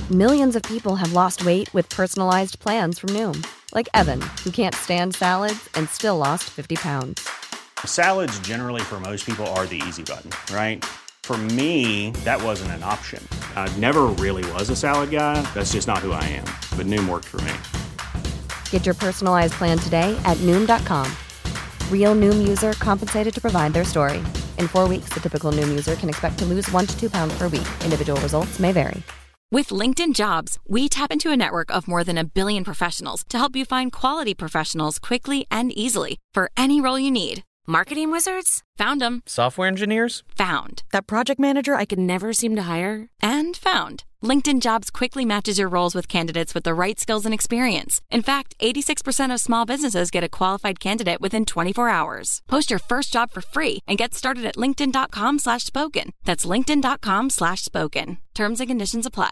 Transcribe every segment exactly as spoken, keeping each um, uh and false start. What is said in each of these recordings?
Millions of people have lost weight with personalized plans from Noom. Like Evan, who can't stand salads and still lost fifty pounds. Salads generally for most people are the easy button, right? For me, that wasn't an option. I never really was a salad guy. That's just not who I am. But Noom worked for me. Get your personalized plan today at Noom dot com. Real Noom user compensated to provide their story. In four weeks, the typical Noom user can expect to lose one to two pounds per week. Individual results may vary. With LinkedIn Jobs, we tap into a network of more than a billion professionals to help you find quality professionals quickly and easily for any role you need. Marketing wizards? Found them. Software engineers? Found. That project manager I could never seem to hire? And found. LinkedIn Jobs quickly matches your roles with candidates with the right skills and experience. In fact, eighty-six percent of small businesses get a qualified candidate within twenty-four hours. Post your first job for free and get started at linkedin.com slash spoken. That's linkedin.com slash spoken. Terms and conditions apply.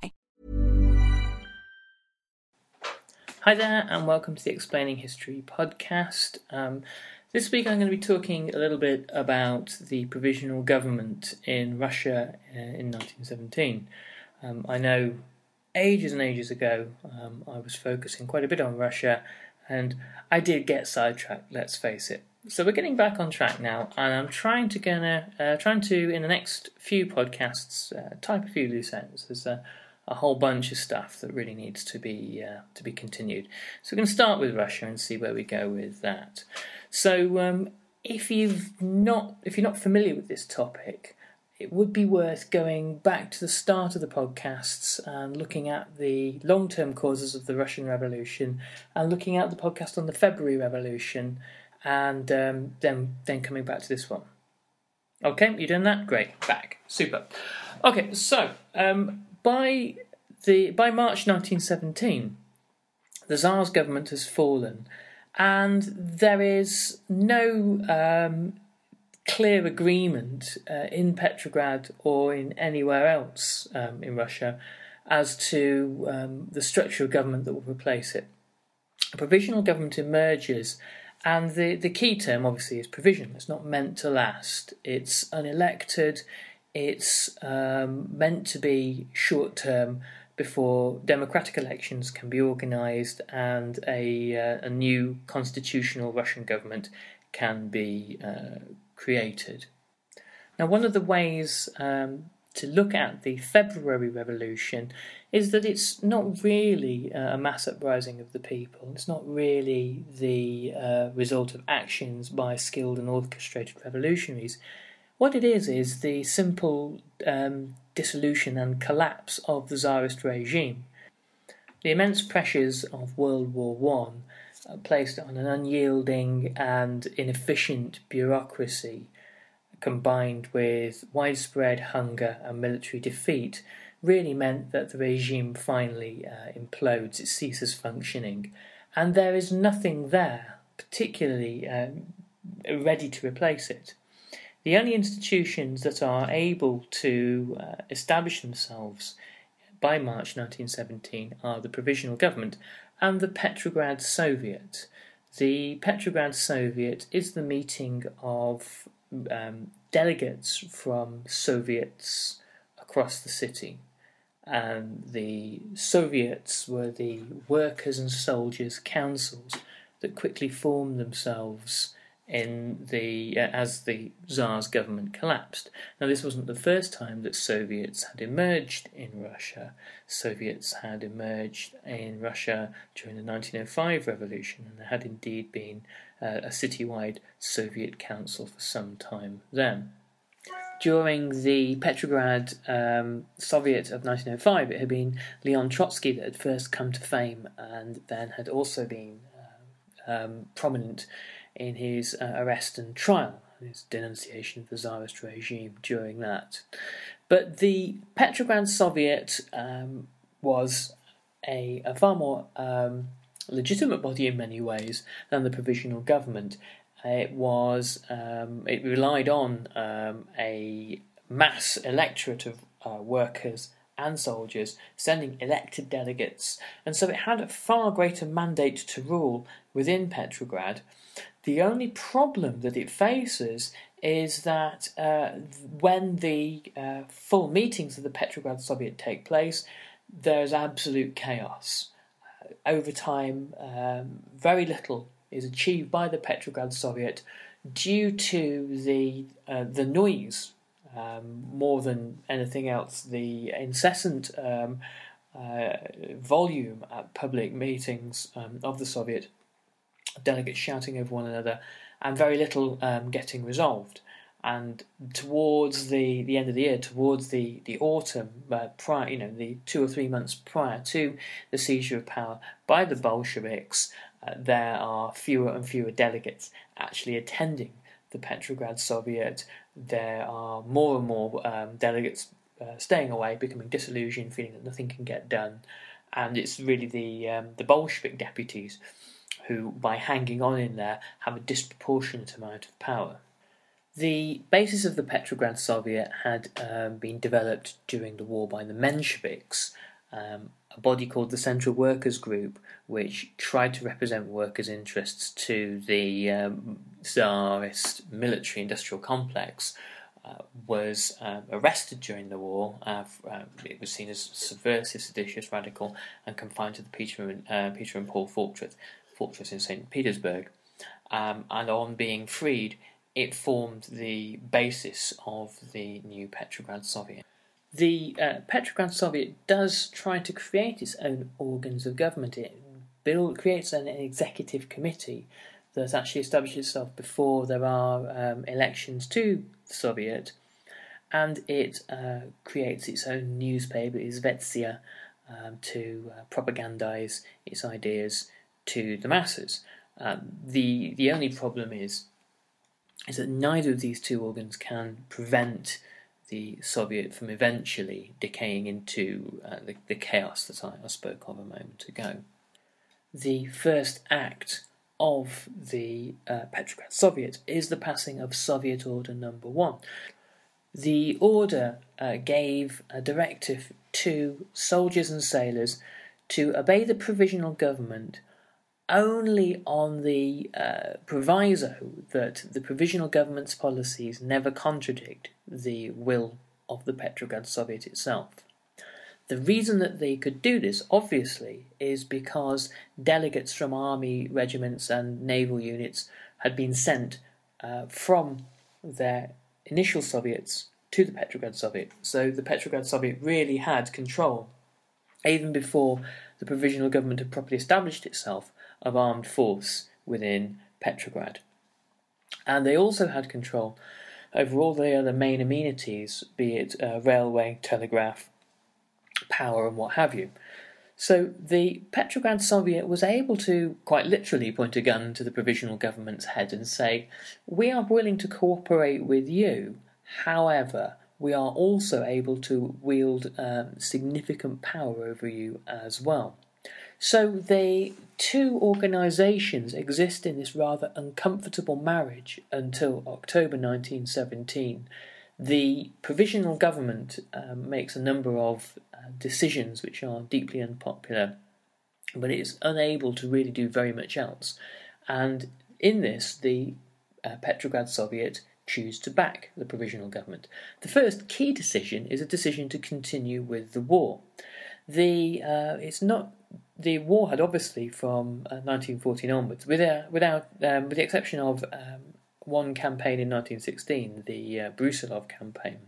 Hi there, and welcome to the Explaining History podcast. Um, this week I'm going to be talking a little bit about the provisional government in Russia uh, in nineteen seventeen. Um, I know ages and ages ago um, I was focusing quite a bit on Russia, and I did get sidetracked, let's face it. So we're getting back on track now, and I'm trying to gonna uh, trying to in the next few podcasts uh, type a few loose ends. There's a, a whole bunch of stuff that really needs to be uh, to be continued. So we're going to start with Russia and see where we go with that. So um, if you've not if you're not familiar with this topic, it would be worth going back to the start of the podcasts and looking at the long-term causes of the Russian Revolution, and looking at the podcast on the February Revolution, and um, then then coming back to this one. Okay, you done that? Great, back, super. Okay, so um, by the by March nineteen seventeen, the Tsar's government has fallen, and there is no Um, clear agreement uh, in Petrograd or in anywhere else um, in Russia as to um, the structure of government that will replace it. A provisional government emerges, and the, the key term obviously is provisional. It's not meant to last. It's unelected. It's um, meant to be short-term before democratic elections can be organised and a, uh, a new constitutional Russian government can be uh, created. Now, one of the ways um, to look at the February Revolution is that it's not really uh, a mass uprising of the people. It's not really the uh, result of actions by skilled and orchestrated revolutionaries. What it is is the simple um, dissolution and collapse of the Tsarist regime. The immense pressures of World War One placed on an unyielding and inefficient bureaucracy, combined with widespread hunger and military defeat, really meant that the regime finally uh, implodes, it ceases functioning, and there is nothing there particularly um, ready to replace it. The only institutions that are able to uh, establish themselves by March nineteen seventeen are the Provisional Government and the Petrograd Soviet. The Petrograd Soviet is the meeting of um, delegates from Soviets across the city. And the Soviets were the workers' and soldiers' councils that quickly formed themselves in the uh, as the Tsar's government collapsed. Now, this wasn't the first time that Soviets had emerged in Russia. Soviets had emerged in Russia during the nineteen oh five revolution, and there had indeed been uh, a citywide Soviet council for some time then. During the Petrograd um, Soviet of nineteen oh five, it had been Leon Trotsky that had first come to fame, and then had also been uh, um, prominent in his uh, arrest and trial, his denunciation of the Tsarist regime during that. But the Petrograd Soviet um, was a, a far more um, legitimate body in many ways than the Provisional Government. It was um, it relied on um, a mass electorate of uh, workers and soldiers sending elected delegates, and so it had a far greater mandate to rule within Petrograd. The only problem that it faces is that uh, when the uh, full meetings of the Petrograd Soviet take place, there's absolute chaos. Uh, over time, um, very little is achieved by the Petrograd Soviet due to the uh, the noise, um, more than anything else, the incessant um, uh, volume at public meetings um, of the Soviet, delegates shouting over one another, and very little um, getting resolved. And towards the, the end of the year, towards the the autumn, uh, prior, you know, the two or three months prior to the seizure of power by the Bolsheviks, uh, there are fewer and fewer delegates actually attending the Petrograd Soviet. There are more and more um, delegates uh, staying away, becoming disillusioned, feeling that nothing can get done, and it's really the um, the Bolshevik deputies who, by hanging on in there, have a disproportionate amount of power. The basis of the Petrograd Soviet had um, been developed during the war by the Mensheviks, um, a body called the Central Workers' Group, which tried to represent workers' interests to the um, Tsarist military-industrial complex, uh, was uh, arrested during the war. Uh, uh, it was seen as subversive, seditious, radical, and confined to the Peter and, uh, Peter and Paul fortress, fortress in Saint Petersburg. Um, and on being freed, it formed the basis of the new Petrograd Soviet. The uh, Petrograd Soviet does try to create its own organs of government. It build, creates an executive committee that actually establishes itself before there are um, elections to the Soviet, and it uh, creates its own newspaper, Izvestia, um, to uh, propagandize its ideas to the masses. Um, the the only problem is is that neither of these two organs can prevent the Soviet from eventually decaying into uh, the, the chaos that I, I spoke of a moment ago. The first act of the uh, Petrograd Soviet is the passing of Soviet Order Number One. The order uh, gave a directive to soldiers and sailors to obey the provisional government only on the uh, proviso that the provisional government's policies never contradict the will of the Petrograd Soviet itself. The reason that they could do this, obviously, is because delegates from army regiments and naval units had been sent uh, from their initial Soviets to the Petrograd Soviet. So the Petrograd Soviet really had control, even before the provisional government had properly established itself, of armed force within Petrograd. And they also had control over all the other main amenities, be it uh, railway, telegraph, power and what have you. So the Petrograd Soviet was able to quite literally point a gun to the provisional government's head and say, we are willing to cooperate with you, however, we are also able to wield um, significant power over you as well. So the two organisations exist in this rather uncomfortable marriage until October nineteen seventeen. The provisional government um, makes a number of uh, decisions which are deeply unpopular, but it is unable to really do very much else. And in this, the uh, Petrograd Soviet choose to back the provisional government. The first key decision is a decision to continue with the war. The uh, it's not the war had obviously from uh, nineteen fourteen onwards, without without um, with the exception of um, one campaign in nineteen sixteen, the uh, Brusilov campaign.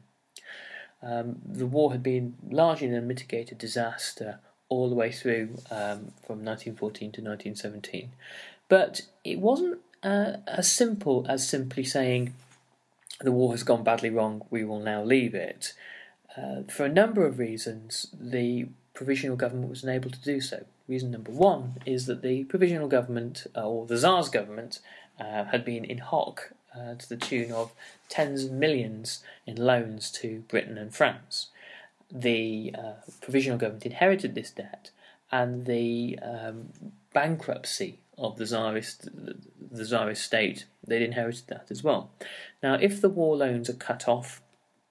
Um, the war had been largely an unmitigated disaster all the way through um, from nineteen fourteen to nineteen seventeen, but it wasn't uh, as simple as simply saying the war has gone badly wrong, we will now leave it. Uh, for a number of reasons, the provisional government was unable to do so. Reason number one is that the provisional government, uh, or the Tsar's government, uh, had been in hock uh, to the tune of tens of millions in loans to Britain and France. The uh, provisional government inherited this debt, and the um, bankruptcy of the Tsarist, the Tsarist state, they'd inherited that as well. Now, if the war loans are cut off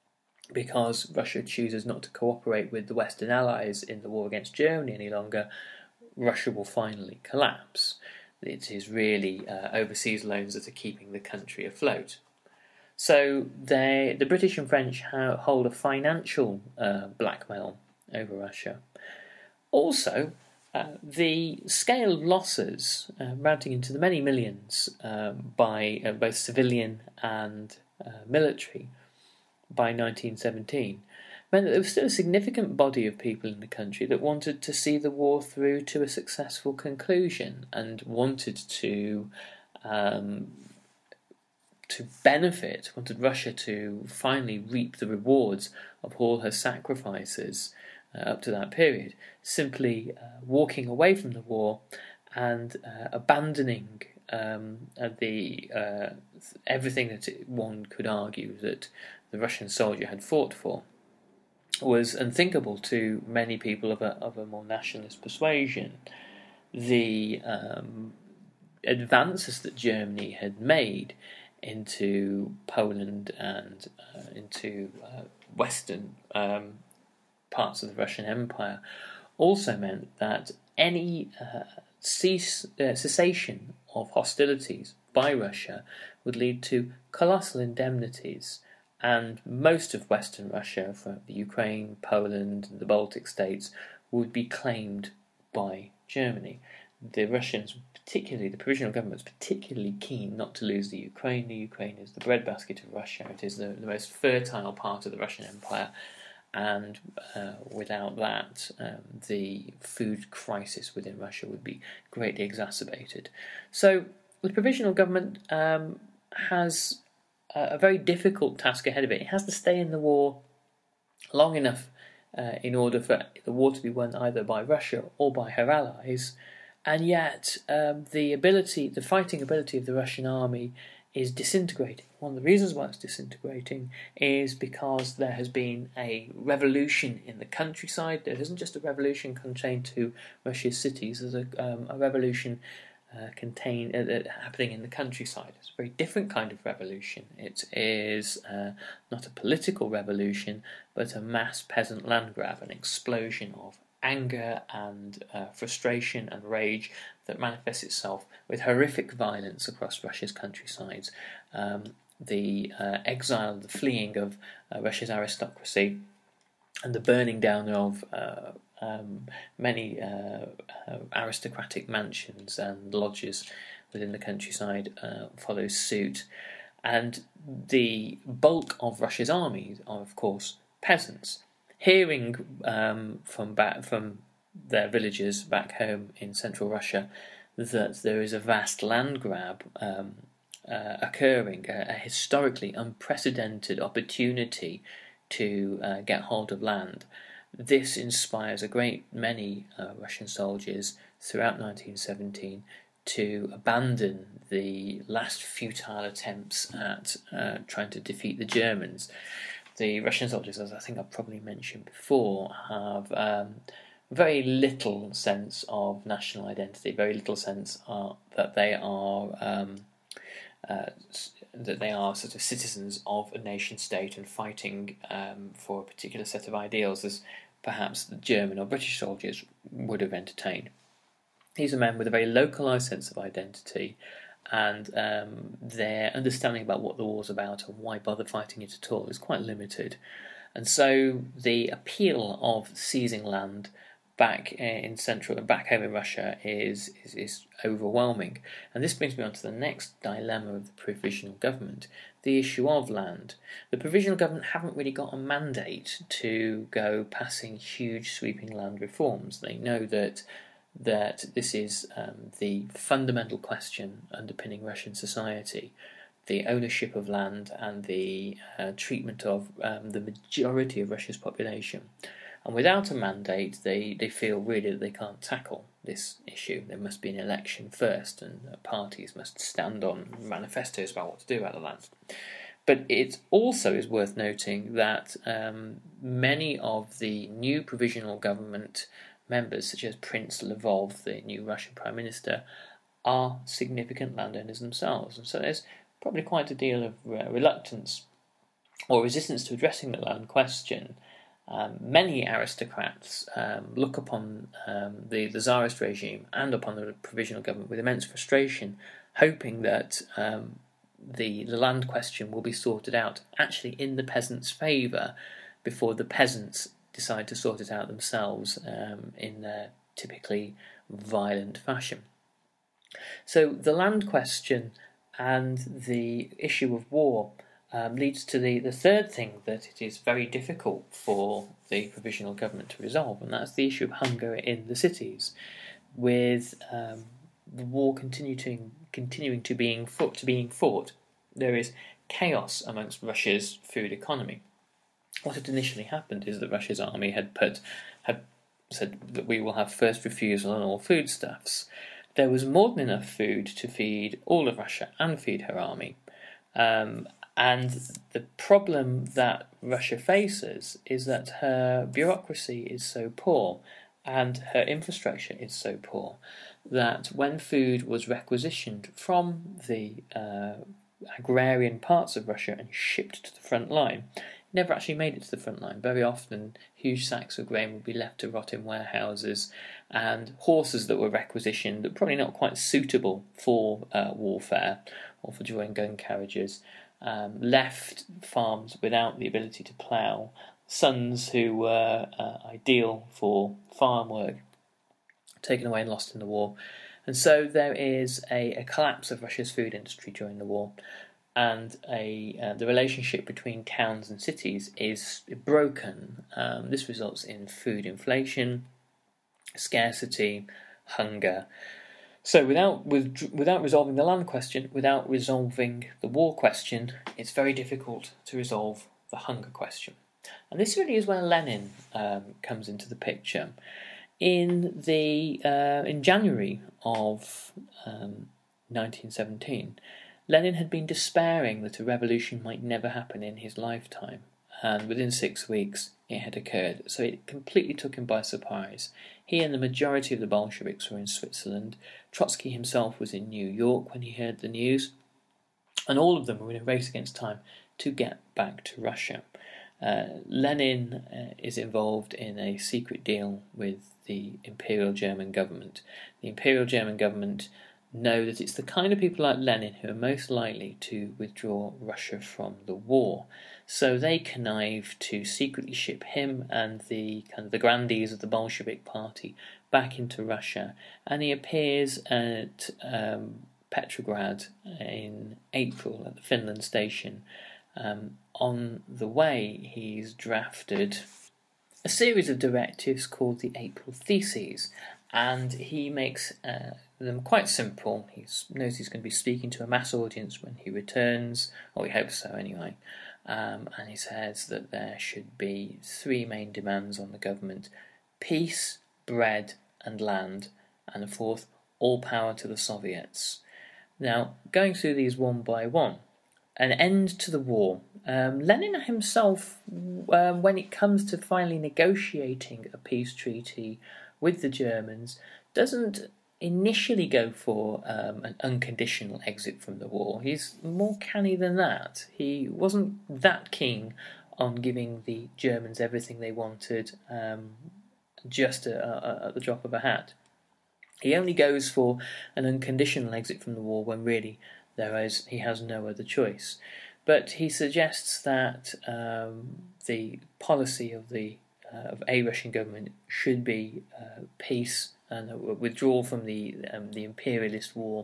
because Russia chooses not to cooperate with the Western Allies in the war against Germany any longer, Russia will finally collapse. It is really uh, overseas loans that are keeping the country afloat. So they, the British and French ha- hold a financial uh, blackmail over Russia. Also, uh, the scale of losses, uh, mounting into the many millions uh, by uh, both civilian and uh, military by nineteen seventeen, meant that there was still a significant body of people in the country that wanted to see the war through to a successful conclusion and wanted to um, to benefit, wanted Russia to finally reap the rewards of all her sacrifices uh, up to that period, simply uh, walking away from the war and uh, abandoning um, the uh, everything that it, one could argue that the Russian soldier had fought for was unthinkable to many people of a of a more nationalist persuasion. The um, advances that Germany had made into Poland and uh, into uh, western um, parts of the Russian Empire also meant that any uh, cease, uh, cessation of hostilities by Russia would lead to colossal indemnities, and most of Western Russia, from the Ukraine, Poland, the Baltic states, would be claimed by Germany. The Russians, particularly the provisional government, was particularly keen not to lose the Ukraine. The Ukraine is the breadbasket of Russia. It is the, the most fertile part of the Russian Empire, and uh, without that, um, the food crisis within Russia would be greatly exacerbated. So the provisional government um, has a very difficult task ahead of it. It has to stay in the war long enough uh, in order for the war to be won either by Russia or by her allies, and yet um, the ability, the fighting ability of the Russian army is disintegrating. One of the reasons why it's disintegrating is because there has been a revolution in the countryside. There isn't just a revolution contained to Russia's cities, there's a, um, a revolution Uh, contain, uh, happening in the countryside. It's a very different kind of revolution. It is uh, not a political revolution, but a mass peasant land grab, an explosion of anger and uh, frustration and rage that manifests itself with horrific violence across Russia's countrysides. Um, the uh, exile, the fleeing of uh, Russia's aristocracy, and the burning down of uh, um, many uh, uh, aristocratic mansions and lodges within the countryside uh, follows suit. And the bulk of Russia's armies are, of course, peasants. Hearing um, from back, from their villages back home in central Russia that there is a vast land grab um, uh, occurring, a, a historically unprecedented opportunity to uh, get hold of land. This inspires a great many uh, Russian soldiers throughout nineteen seventeen to abandon the last futile attempts at uh, trying to defeat the Germans. The Russian soldiers, as I think I've probably mentioned before, have um, very little sense of national identity, very little sense uh, that they are um, uh, that they are sort of citizens of a nation state and fighting um, for a particular set of ideals as perhaps the German or British soldiers would have entertained. These are men with a very localised sense of identity, and um, their understanding about what the war's about and why bother fighting it at all is quite limited. And so the appeal of seizing land back in central, back home in Russia is, is is overwhelming. And this brings me on to the next dilemma of the provisional government, the issue of land. The provisional government haven't really got a mandate to go passing huge sweeping land reforms. They know that that this is um, the fundamental question underpinning Russian society, the ownership of land and the uh, treatment of um, the majority of Russia's population. And without a mandate, they, they feel really that they can't tackle this issue. There must be an election first, and parties must stand on manifestos about what to do about the land. But it also is worth noting that um, many of the new provisional government members, such as Prince Lvov, the new Russian Prime Minister, are significant landowners themselves. And so there's probably quite a deal of uh, reluctance or resistance to addressing the land question. Um, many aristocrats um, look upon um, the, the Tsarist regime and upon the provisional government with immense frustration, hoping that um, the, the land question will be sorted out actually in the peasants' favour before the peasants decide to sort it out themselves um, in their typically violent fashion. So the land question and the issue of war um, leads to the, the third thing that it is very difficult for the provisional government to resolve, and that's the issue of hunger in the cities. With um, the war continuing continuing to being fought, to being fought, there is chaos amongst Russia's food economy. What had initially happened is that Russia's army had put had said that we will have first refusal on all foodstuffs. There was more than enough food to feed all of Russia and feed her army. Um, and the problem that Russia faces is that her bureaucracy is so poor and her infrastructure is so poor that when food was requisitioned from the uh, agrarian parts of Russia and shipped to the front line, it never actually made it to the front line. Very often, huge sacks of grain would be left to rot in warehouses, and horses that were requisitioned, that probably not quite suitable for uh, warfare or for drawing gun carriages, um, left farms without the ability to plough. Sons who were uh, ideal for farm work taken away and lost in the war. And so there is a, a collapse of Russia's food industry during the war, and a uh, the relationship between towns and cities is broken. Um, this results in food inflation, scarcity, hunger. So without with, without resolving the land question, without resolving the war question, it's very difficult to resolve the hunger question. And this really is where Lenin um, comes into the picture. In the uh, in January of um, nineteen seventeen, Lenin had been despairing that a revolution might never happen in his lifetime, and within six weeks it had occurred. So it completely took him by surprise. He and the majority of the Bolsheviks were in Switzerland. Trotsky himself was in New York when he heard the news, and all of them were in a race against time to get back to Russia. Uh, Lenin uh, is involved in a secret deal with the Imperial German government. The Imperial German government know that it's the kind of people like Lenin who are most likely to withdraw Russia from the war. So they connive to secretly ship him and the kind of the grandees of the Bolshevik party back into Russia, and he appears at um, Petrograd in April at the Finland station. Um, on the way, he's drafted a series of directives called the April Theses, and he makes uh, them quite simple. He knows he's going to be speaking to a mass audience when he returns, or he hopes so anyway, um, and he says that there should be three main demands on the government: peace, bread and land, and the fourth, all power to the Soviets. Now, going through these one by one, an end to the war. Um, Lenin himself, um, when it comes to finally negotiating a peace treaty with the Germans, doesn't initially go for um, an unconditional exit from the war. He's more canny than that. He wasn't that keen on giving the Germans everything they wanted um, just a, a, at the drop of a hat. He only goes for an unconditional exit from the war when really there is he has no other choice. But he suggests that um, the policy of the uh, of a Russian government should be uh, peace and a withdrawal from the um, the imperialist war.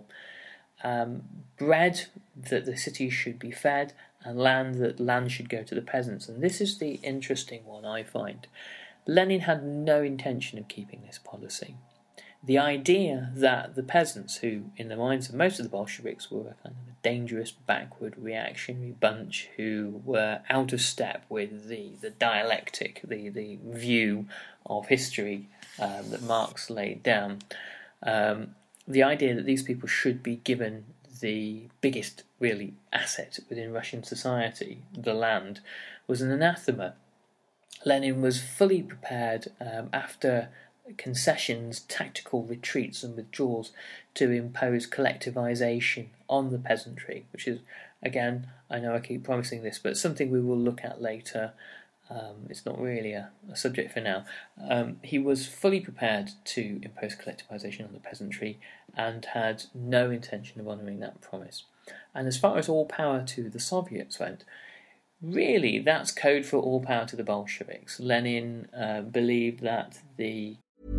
Um, bread, that the cities should be fed, and land, that land should go to the peasants. And this is the interesting one, I find. Lenin had no intention of keeping this policy. The idea that the peasants, who in the minds of most of the Bolsheviks were a kind of a dangerous, backward, reactionary bunch who were out of step with the, the dialectic, the, the view of history um, that Marx laid down, um, the idea that these people should be given the biggest, really, asset within Russian society, the land, was an anathema. Lenin was fully prepared um, after concessions, tactical retreats and withdrawals to impose collectivization on the peasantry, which is, again, I know I keep promising this, but something we will look at later. Um, it's not really a, a subject for now. Um, he was fully prepared to impose collectivization on the peasantry and had no intention of honouring that promise. And as far as all power to the Soviets went, really, that's code for all power to the Bolsheviks. Lenin uh, believed that the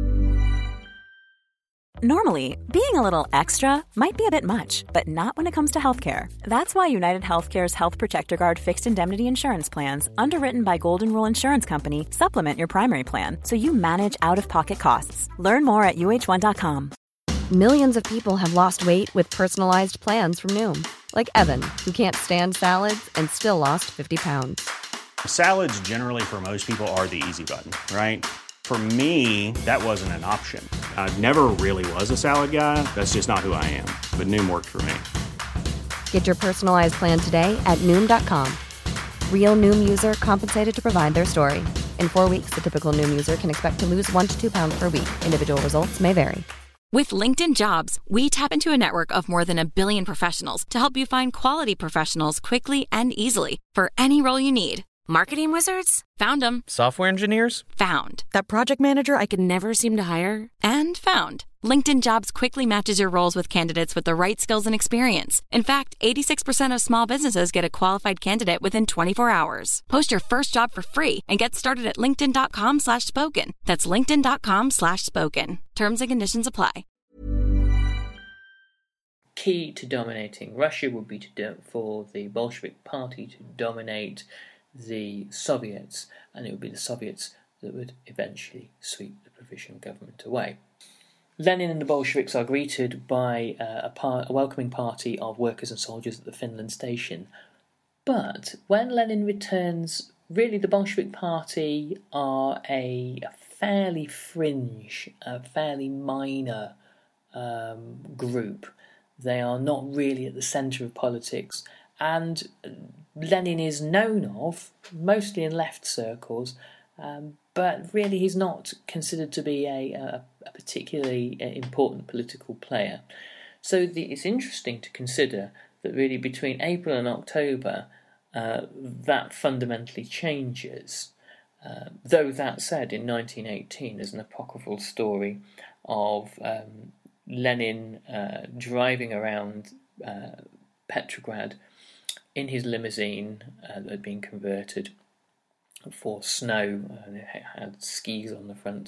Normally, being a little extra might be a bit much, but not when it comes to healthcare. That's why United Healthcare's Health Protector Guard fixed indemnity insurance plans, underwritten by Golden Rule Insurance Company, supplement your primary plan so you manage out-of-pocket costs. Learn more at U H one dot com. Millions of people have lost weight with personalized plans from Noom, like Evan, who can't stand salads and still lost fifty pounds. Salads generally for most people are the easy button, right? For me, that wasn't an option. I never really was a salad guy. That's just not who I am. But Noom worked for me. Get your personalized plan today at Noom dot com. Real Noom user compensated to provide their story. In four weeks, the typical Noom user can expect to lose one to two pounds per week. Individual results may vary. With LinkedIn Jobs, we tap into a network of more than a billion professionals to help you find quality professionals quickly and easily for any role you need. Marketing wizards? Found them. Software engineers? Found. That project manager I could never seem to hire? And found. LinkedIn Jobs quickly matches your roles with candidates with the right skills and experience. In fact, eighty-six percent of small businesses get a qualified candidate within twenty-four hours. Post your first job for free and get started at linkedin.com slash spoken. That's linkedin.com slash spoken. Terms and conditions apply. key to dominating Russia would be to do, for the Bolshevik Party to dominate the Soviets, and it would be the Soviets that would eventually sweep the provisional government away. Lenin and the Bolsheviks are greeted by uh, a, par- a welcoming party of workers and soldiers at the Finland station. But when Lenin returns, really the Bolshevik Party are a, a fairly fringe, a fairly minor um, group. They are not really at the centre of politics, and Lenin is known of, mostly in left circles, um, but really he's not considered to be a, a, a particularly important political player. So the, it's interesting to consider that really between April and October, uh, that fundamentally changes. Uh, though that said, in nineteen eighteen, there's an apocryphal story of um, Lenin uh, driving around uh, Petrograd in his limousine uh, that had been converted for snow, and it had skis on the front.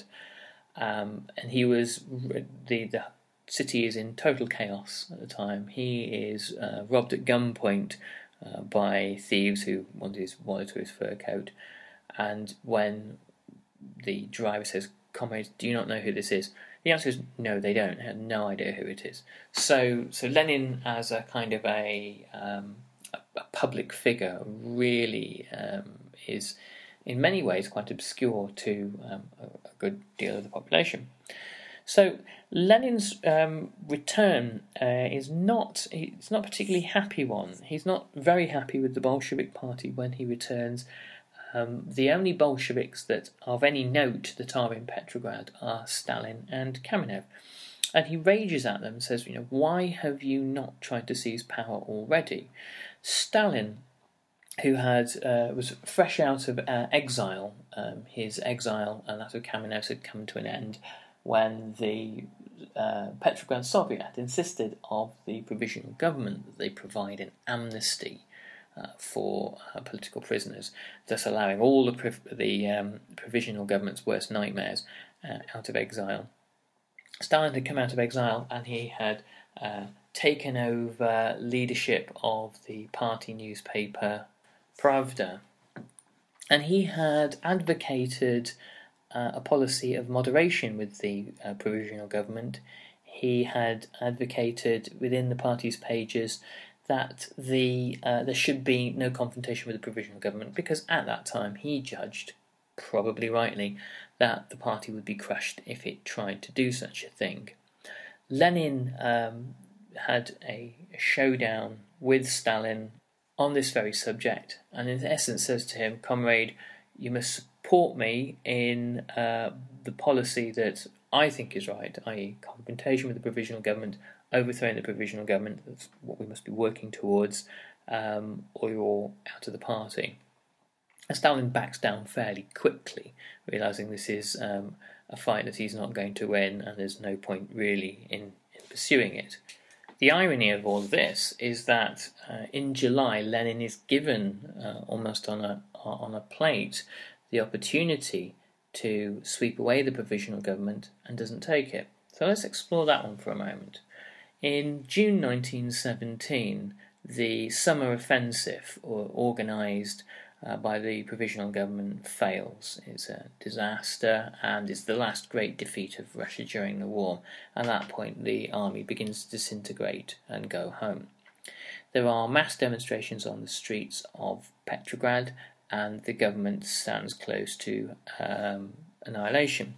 Um, and he was the the city is in total chaos at the time. He is uh, robbed at gunpoint uh, by thieves who wanted his wallet or his fur coat. And when the driver says, "Comrades, do you not know who this is?" the answer is no, they don't. They have no idea who it is. So, so Lenin, as a kind of a um, a, a public figure, really um, is in many ways quite obscure to um, a, a good deal of the population. So Lenin's um, return uh, is not it's not a particularly happy one. He's not very happy with the Bolshevik Party when he returns. Um, the only Bolsheviks that are of any note that are in Petrograd are Stalin and Kamenev. And he rages at them and says, you know, why have you not tried to seize power already? Stalin, who had uh, was fresh out of uh, exile, um, his exile and that of Kamenev had come to an end when the uh, Petrograd Soviet insisted of the provisional government that they provide an amnesty Uh, for uh, political prisoners, thus allowing all the prov- the um, provisional government's worst nightmares uh, out of exile. Stalin had come out of exile and he had uh, taken over leadership of the party newspaper Pravda, and he had advocated uh, a policy of moderation with the uh, provisional government. He had advocated within the party's pages that the uh, there should be no confrontation with the provisional government, because at that time he judged, probably rightly, that the party would be crushed if it tried to do such a thing. Lenin um, had a showdown with Stalin on this very subject, and in essence says to him, "Comrade, you must support me in uh, the policy that I think is right, that is confrontation with the provisional government, overthrowing the provisional government, that's what we must be working towards, um, or you're out of the party." And Stalin backs down fairly quickly, realising this is um, a fight that he's not going to win, and there's no point really in, in pursuing it. The irony of all of this is that uh, in July, Lenin is given uh, almost on a on a plate the opportunity to sweep away the provisional government and doesn't take it. So let's explore that one for a moment. In June nineteen seventeen, the summer offensive, or organised uh, by the provisional government, fails. It's a disaster and it's the last great defeat of Russia during the war. At that point, the army begins to disintegrate and go home. There are mass demonstrations on the streets of Petrograd, and the government stands close to um, annihilation.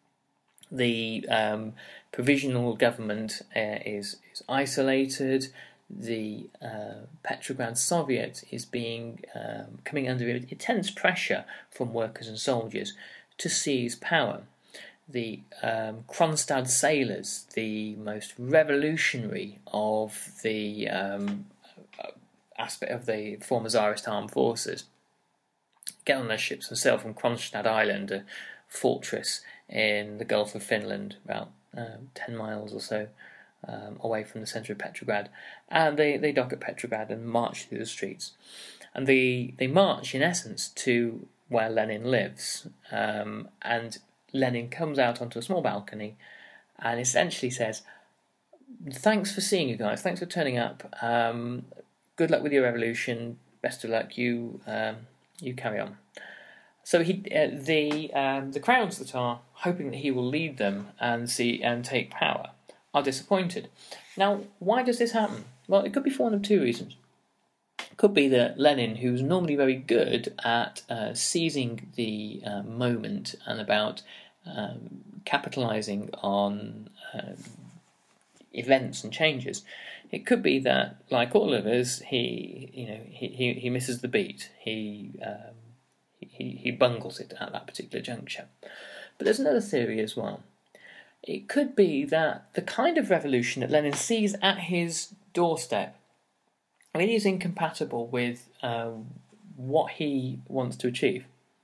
The um, provisional government uh, is, is isolated. The uh, Petrograd Soviet is being um, coming under intense pressure from workers and soldiers to seize power. The um, Kronstadt sailors, the most revolutionary of the um, aspect of the former Tsarist armed forces, get on their ships and sail from Kronstadt Island, a fortress in the Gulf of Finland, about um, ten miles or so um, away from the centre of Petrograd, and they, they dock at Petrograd and march through the streets. And they, they march, in essence, to where Lenin lives, um, and Lenin comes out onto a small balcony and essentially says, "Thanks for seeing you guys, thanks for turning up, um, good luck with your revolution, best of luck, you um, you carry on." So he, uh, the um, the crowds that are hoping that he will lead them and see and take power are disappointed. Now, why does this happen? Well, it could be for one of two reasons. It could be that Lenin, who's normally very good at uh, seizing the uh, moment and about um, capitalising on uh, events and changes, it could be that, like all of us, he you know he he, he misses the beat. He um, He, he bungles it at that particular juncture. But there's another theory as well. It could be that the kind of revolution that Lenin sees at his doorstep really is incompatible with um, what he wants to achieve.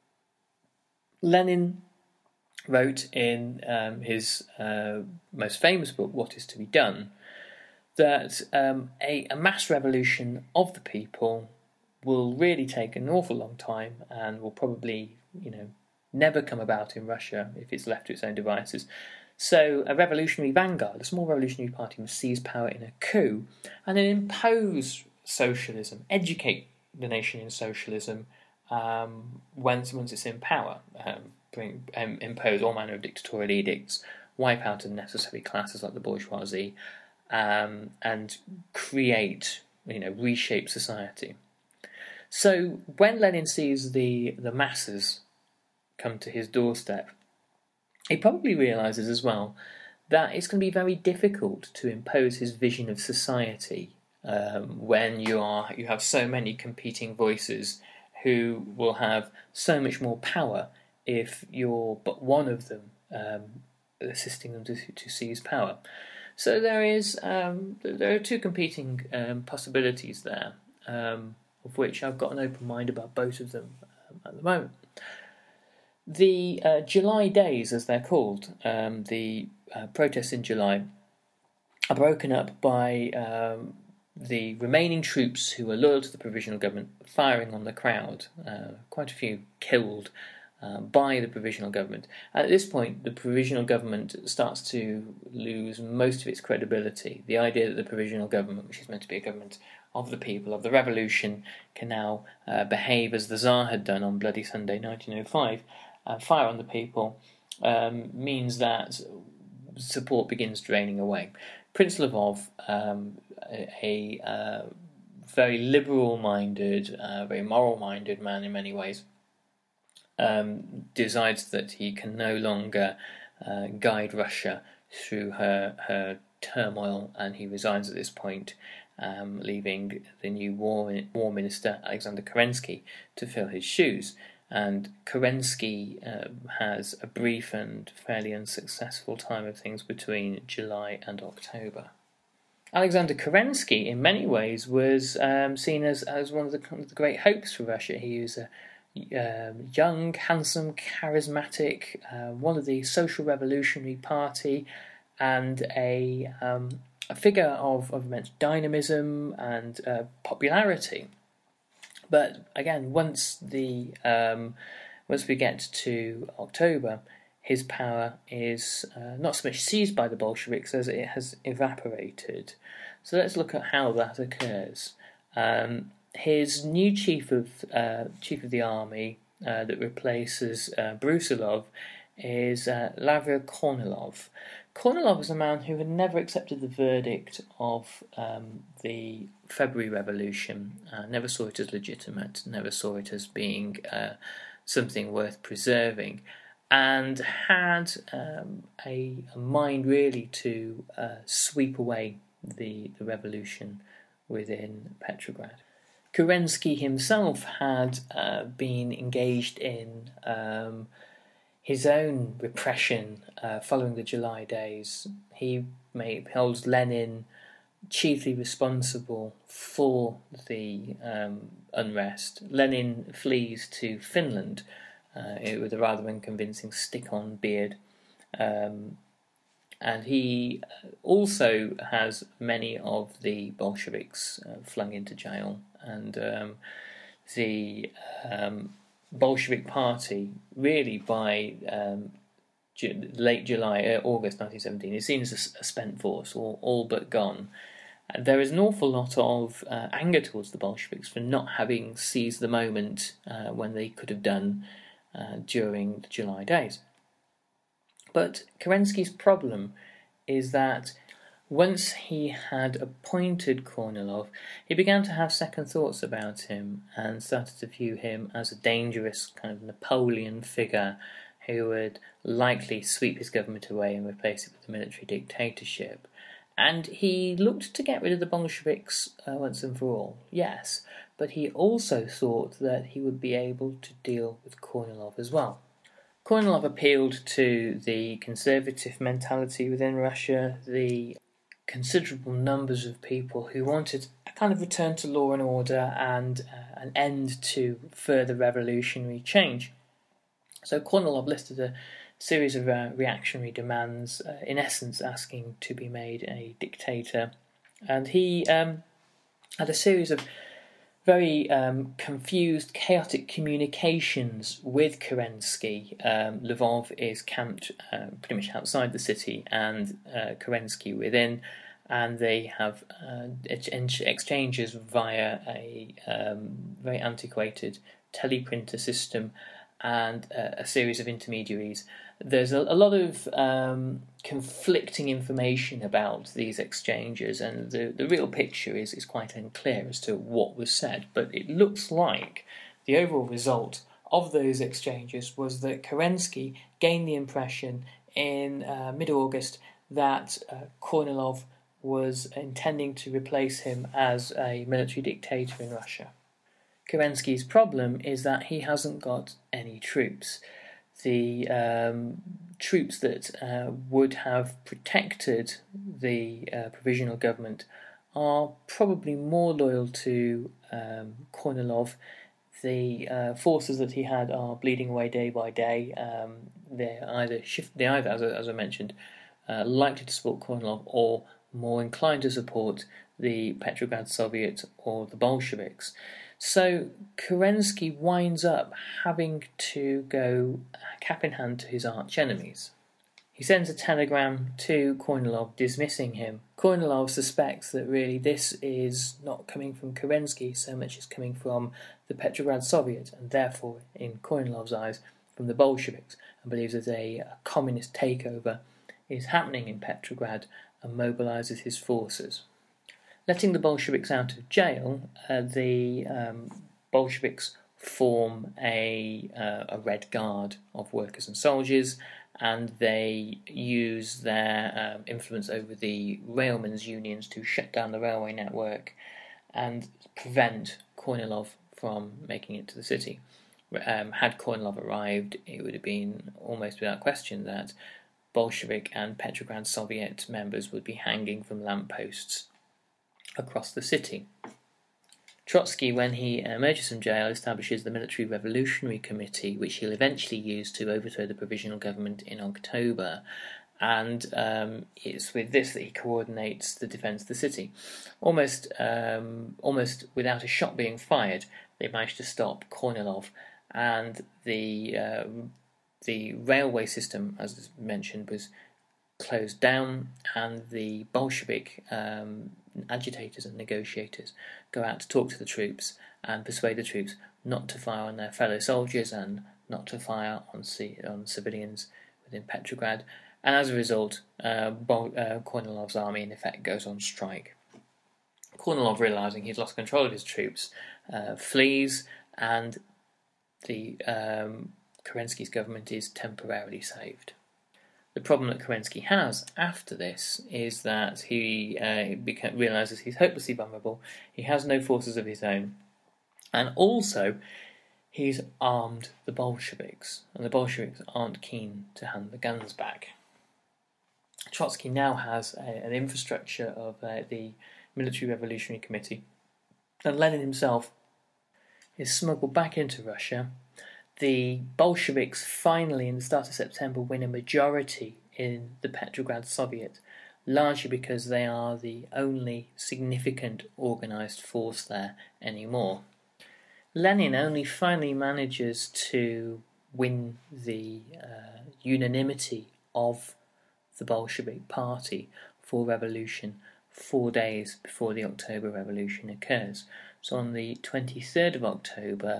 Lenin wrote in um, his uh, most famous book, What Is to Be Done, that um, a, a mass revolution of the people will really take an awful long time and will probably, you know, never come about in Russia if it's left to its own devices. So a revolutionary vanguard, a small revolutionary party, must seize power in a coup and then impose socialism, educate the nation in socialism um, once, once it's in power, um, bring, um, impose all manner of dictatorial edicts, wipe out unnecessary classes like the bourgeoisie, um, and create, you know, reshape society. So when Lenin sees the, the masses come to his doorstep, he probably realises as well that it's going to be very difficult to impose his vision of society um, when you are you have so many competing voices who will have so much more power if you're but one of them um, assisting them to, to seize power. So there is um, there are two competing um, possibilities there. Um, of which I've got an open mind about both of them um, at the moment. The uh, July days, as they're called, um, the uh, protests in July, are broken up by um, the remaining troops who are loyal to the provisional government firing on the crowd, uh, quite a few killed uh, by the provisional government. At this point, the provisional government starts to lose most of its credibility. The idea that the provisional government, which is meant to be a government of the people, of the revolution, can now uh, behave as the Tsar had done on Bloody Sunday nineteen oh five, uh, fire on the people, um, means that support begins draining away. Prince Lvov, um, a, a uh, very liberal-minded, uh, very moral-minded man in many ways, um, decides that he can no longer uh, guide Russia through her, her turmoil, and he resigns at this point, Um, leaving the new war, war minister, Alexander Kerensky, to fill his shoes. And Kerensky uh, has a brief and fairly unsuccessful time of things between July and October. Alexander Kerensky, in many ways, was um, seen as, as one of the, the great hopes for Russia. He was a um, young, handsome, charismatic, uh, one of the Social Revolutionary Party, and a um, a figure of, of immense dynamism and uh, popularity. But again, once the um, once we get to October, his power is uh, not so much seized by the Bolsheviks as it has evaporated. So let's look at how that occurs. Um, his new chief of uh, chief of the army uh, that replaces uh, Brusilov is uh, Lavra Kornilov. Kornilov was a man who had never accepted the verdict of um, the February Revolution, uh, never saw it as legitimate, never saw it as being uh, something worth preserving, and had um, a, a mind really to uh, sweep away the, the revolution within Petrograd. Kerensky himself had uh, been engaged in um, his own repression uh, following the July days. He made, holds Lenin chiefly responsible for the um, unrest. Lenin flees to Finland uh, with a rather unconvincing stick-on beard, um, and he also has many of the Bolsheviks uh, flung into jail, and um, the um, Bolshevik Party, really by um, Ju- late July, uh, August nineteen seventeen, is seen as a, a spent force, all, all but gone. And there is an awful lot of uh, anger towards the Bolsheviks for not having seized the moment uh, when they could have done uh, during the July days. But Kerensky's problem is that once he had appointed Kornilov, he began to have second thoughts about him and started to view him as a dangerous kind of Napoleon figure who would likely sweep his government away and replace it with a military dictatorship. And he looked to get rid of the Bolsheviks uh, once and for all, yes, but he also thought that he would be able to deal with Kornilov as well. Kornilov appealed to the conservative mentality within Russia, the considerable numbers of people who wanted a kind of return to law and order and uh, an end to further revolutionary change. So Kornilov listed a series of uh, reactionary demands, uh, in essence asking to be made a dictator, and he um, had a series of very um, confused, chaotic communications with Kerensky. Um, Lvov is camped uh, pretty much outside the city, and uh, Kerensky within, and they have uh, ex- exchanges via a um, very antiquated teleprinter system and uh, a series of intermediaries. There's a, a lot of um, conflicting information about these exchanges, and the, the real picture is, is quite unclear as to what was said, but it looks like the overall result of those exchanges was that Kerensky gained the impression in uh, mid-August that uh, Kornilov was intending to replace him as a military dictator in Russia. Kerensky's problem is that he hasn't got any troops. The um, troops that uh, would have protected the uh, provisional government are probably more loyal to um, Kornilov. The uh, forces that he had are bleeding away day by day. Um, they're either shift, they're either, as I, as I mentioned, uh, likely to support Kornilov or more inclined to support the Petrograd Soviet or the Bolsheviks. So Kerensky winds up having to go cap in hand to his arch enemies. He sends a telegram to Kornilov dismissing him. Kornilov suspects that really this is not coming from Kerensky so much as coming from the Petrograd Soviet, and therefore, in Kornilov's eyes, from the Bolsheviks, and believes that a, a communist takeover is happening in Petrograd and mobilises his forces. Letting the Bolsheviks out of jail, uh, the um, Bolsheviks form a, uh, a Red Guard of workers and soldiers, and they use their um, influence over the railmen's unions to shut down the railway network and prevent Kornilov from making it to the city. Um, had Kornilov arrived, it would have been almost without question that Bolshevik and Petrograd Soviet members would be hanging from lampposts across the city. Trotsky, when he emerges from jail, establishes the Military Revolutionary Committee, which he'll eventually use to overthrow the provisional government in October. and um, it's with this that he coordinates the defence of the city. Almost, um, almost without a shot being fired, they managed to stop Kornilov, and the uh, the railway system, as mentioned, was closed down, and the Bolshevik um, agitators and negotiators go out to talk to the troops and persuade the troops not to fire on their fellow soldiers and not to fire on c- on civilians within Petrograd. And as a result, uh, Bol- uh, Kornilov's army in effect goes on strike. Kornilov, realising he's lost control of his troops, uh, flees, and the um, Kerensky's government is temporarily saved. The problem that Kerensky has after this is that he uh, beca- realises he's hopelessly vulnerable, he has no forces of his own, and also he's armed the Bolsheviks, and the Bolsheviks aren't keen to hand the guns back. Trotsky now has a, an infrastructure of uh, the Military Revolutionary Committee, and Lenin himself is smuggled back into Russia. The Bolsheviks finally, in the start of September, win a majority in the Petrograd Soviet, largely because they are the only significant organised force there anymore. Lenin only finally manages to win the uh, unanimity of the Bolshevik Party for revolution four days before the October Revolution occurs. So on the twenty-third of October,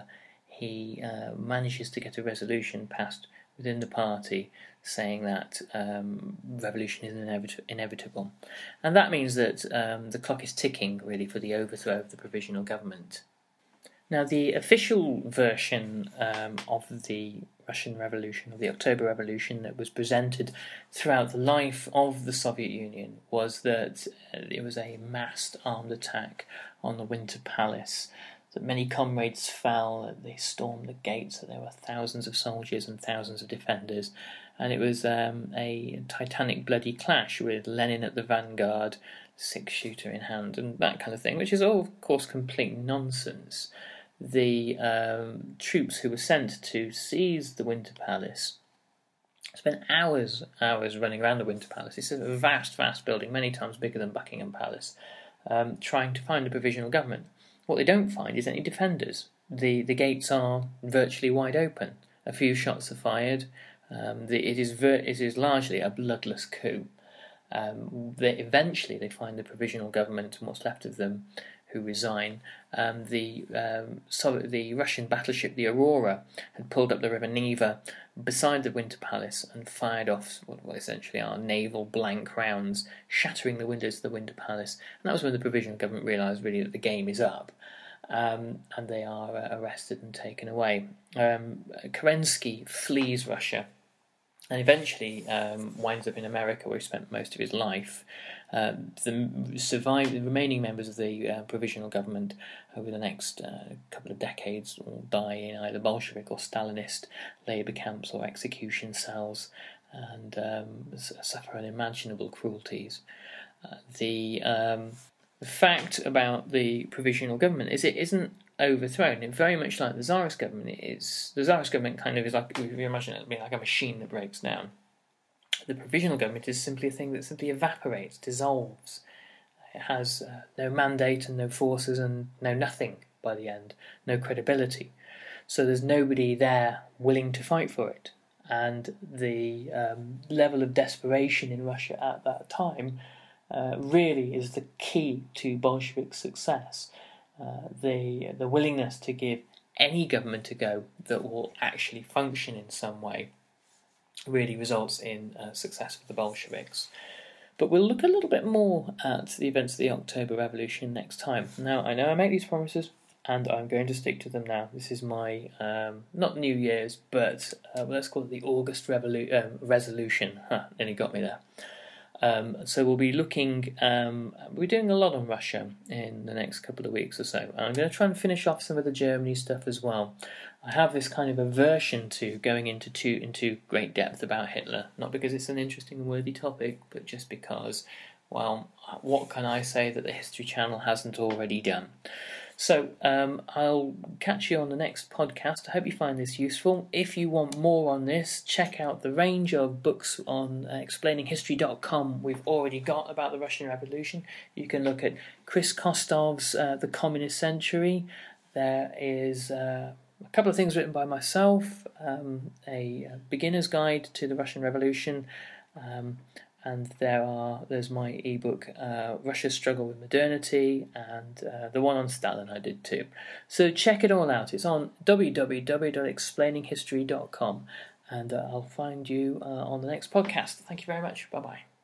he uh, manages to get a resolution passed within the party saying that um, revolution is inevit- inevitable. And that means that um, the clock is ticking, really, for the overthrow of the provisional government. Now, the official version um, of the Russian Revolution, of the October Revolution, that was presented throughout the life of the Soviet Union was that it was a massed armed attack on the Winter Palace, that many comrades fell, that they stormed the gates, that there were thousands of soldiers and thousands of defenders, and it was um, a titanic bloody clash with Lenin at the vanguard, six-shooter in hand, and that kind of thing, which is all, of course, complete nonsense. The um, troops who were sent to seize the Winter Palace spent hours, hours running around the Winter Palace. It's a vast, vast building, many times bigger than Buckingham Palace, um, trying to find a provisional government. What they don't find is any defenders. The the gates are virtually wide open. A few shots are fired. Um, the, it is ver- it is largely a bloodless coup. Um, they, eventually, they find the provisional government and what's left of them, who resign. Um, the um, so the Russian battleship, the Aurora, had pulled up the River Neva beside the Winter Palace and fired off what, what essentially are naval blank rounds, shattering the windows of the Winter Palace. And that was when the provisional government realised really that the game is up, um, and they are uh, arrested and taken away. Um, Kerensky flees Russia and eventually um, winds up in America, where he spent most of his life. Uh, the survive, the remaining members of the uh, provisional government over the next uh, couple of decades will die in either Bolshevik or Stalinist labour camps or execution cells, and um, suffer unimaginable cruelties. Uh, the um, the fact about the provisional government is it isn't overthrown. It very much like the Tsarist government. It is the Tsarist government kind of is like, if you imagine it being like a machine that breaks down. The provisional government is simply a thing that simply evaporates, dissolves. It has uh, no mandate and no forces and no nothing by the end, no credibility. So there's nobody there willing to fight for it. And the um, level of desperation in Russia at that time uh, really is the key to Bolshevik success. Uh, the the willingness to give any government a go that will actually function in some way really results in uh, success for the Bolsheviks. But we'll look a little bit more at the events of the October Revolution next time. Now, I know I make these promises, and I'm going to stick to them now. This is my, um, not New Year's, but uh, let's call it the August Revolu- um, resolution. Huh, nearly got me there. Um, so we'll be looking, um, we're doing a lot on Russia in the next couple of weeks or so. And I'm going to try and finish off some of the Germany stuff as well. I have this kind of aversion to going into too, into great depth about Hitler, not because it's an interesting and worthy topic, but just because well, what can I say that the History Channel hasn't already done? So um, I'll catch you on the next podcast. I hope you find this useful. If you want more on this, check out the range of books on uh, explaining history dot com we've already got about the Russian Revolution. You can look at Chris Kostov's uh, The Communist Century. There is uh, a couple of things written by myself, um, a beginner's guide to the Russian Revolution, um, and there are there's my ebook, uh, Russia's Struggle with Modernity, and uh, the one on Stalin I did too. So check it all out. It's on w w w dot explaining history dot com, and uh, I'll find you uh, on the next podcast. Thank you very much. Bye-bye.